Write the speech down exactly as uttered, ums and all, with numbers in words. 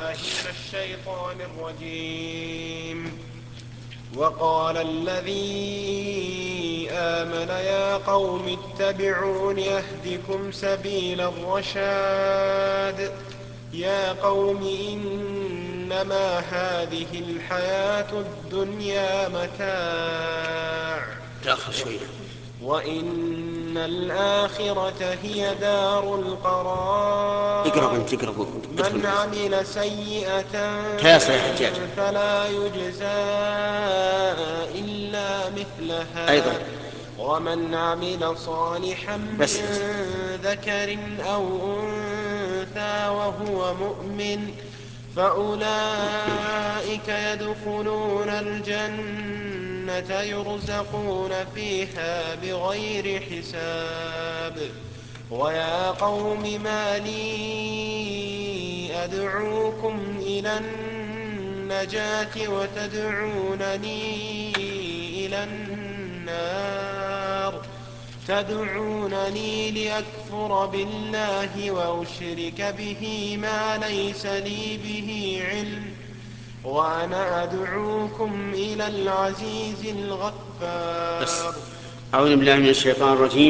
بالله من الشيطان الرجيم. وقال الذي آمن يا قوم اتبعون يهدكم سبيل الرشاد. يا قوم إنما هذه الحياة الدنيا متاع تأخر شوية. وإن الآخرة هي دار القرار. اقرأ أنت اقرأ. من عمل سيئة تاسع يا حجاج فلا يجزى إلا مثلها أيضا. ومن عمل صالحا بس من ذكر أو أنثى وهو مؤمن فأولئك يدخلون الجنة يرزقون فيها بغير حساب. ويا قوم ما لي أدعوكم إلى النجاة وتدعونني إلى النار تدعونني لأكفر بالله وأشرك به ما ليس لي به علم وأنا أدعوكم إلى العزيز بس الغفار. أعوذ بالله من الشيطان الرجيم.